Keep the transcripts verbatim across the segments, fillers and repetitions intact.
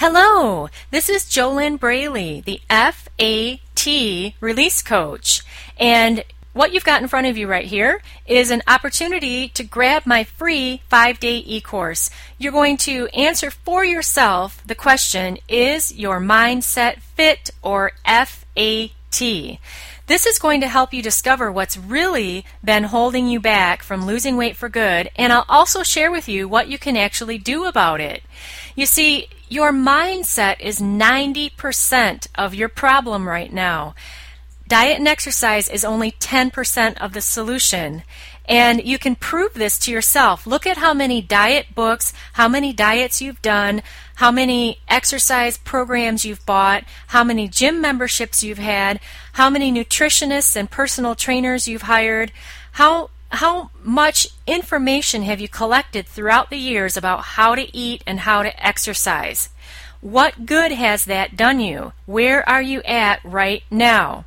Hello, this is JoLynn Braley, the F A T Release Coach, and what you've got in front of you right here is an opportunity to grab my free five-day e-course. You're going to answer for yourself the question, is your mindset fit or F A T? This is going to help you discover what's really been holding you back from losing weight for good, and I'll also share with you what you can actually do about it. You see, your mindset is ninety percent of your problem right now. Diet and exercise is only ten percent of the solution. And you can prove this to yourself. Look at how many diet books, how many diets you've done, how many exercise programs you've bought, how many gym memberships you've had, how many nutritionists and personal trainers you've hired, how how much information have you collected throughout the years about how to eat and how to exercise. What good has that done you? Where are you at right now?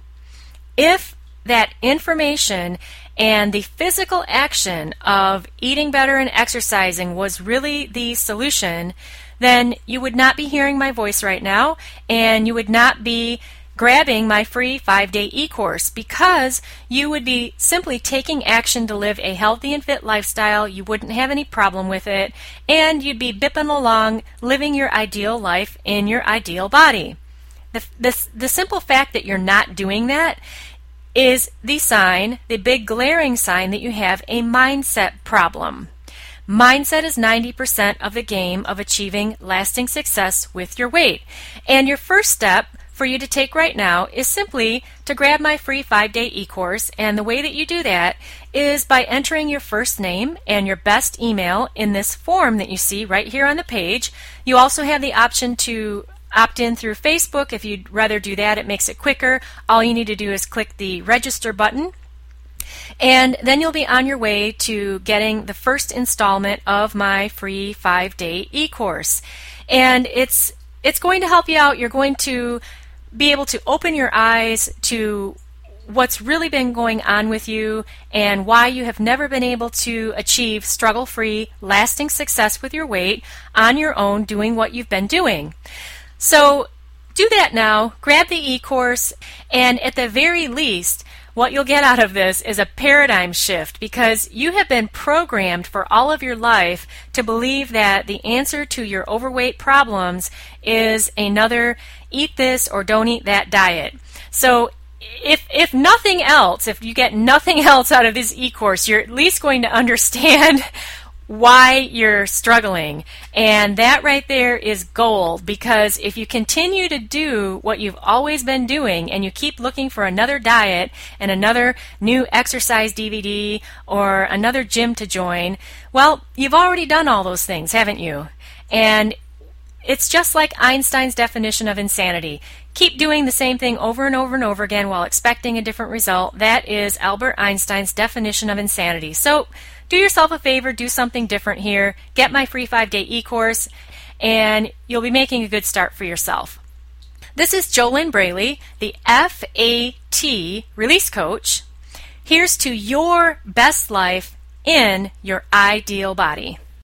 If that information and the physical action of eating better and exercising was really the solution, then you would not be hearing my voice right now, and you would not be grabbing my free five-day e-course, because you would be simply taking action to live a healthy and fit lifestyle. You wouldn't have any problem with it, and you'd be bipping along living your ideal life in your ideal body. The, the, the simple fact that you're not doing that is the sign, the big glaring sign, that you have a mindset problem. Mindset is ninety percent of the game of achieving lasting success with your weight. And your first step for you to take right now is simply to grab my free five-day e-course, and the way that you do that is by entering your first name and your best email in this form that you see right here on the page. You also have the option to opt in through Facebook. If you'd rather do that, it makes it quicker. All you need to do is click the register button, and then you'll be on your way to getting the first installment of my free five-day e-course. And it's it's going to help you out. You're going to be able to open your eyes to what's really been going on with you and why you have never been able to achieve struggle-free, lasting success with your weight on your own doing what you've been doing. So do that now, grab the e-course, and at the very least, what you'll get out of this is a paradigm shift, because you have been programmed for all of your life to believe that the answer to your overweight problems is another eat this or don't eat that diet. So if if nothing else, if you get nothing else out of this e-course, you're at least going to understand why you're struggling. And that right there is gold, because if you continue to do what you've always been doing and you keep looking for another diet and another new exercise D V D or another gym to join, well, you've already done all those things, haven't you? And it's just like Einstein's definition of insanity. Keep doing the same thing over and over and over again while expecting a different result. That is Albert Einstein's definition of insanity. So do yourself a favor, do something different here. Get my free five-day e-course, and you'll be making a good start for yourself. This is JoLynn Braley, the F A T Release Coach. Here's to your best life in your ideal body.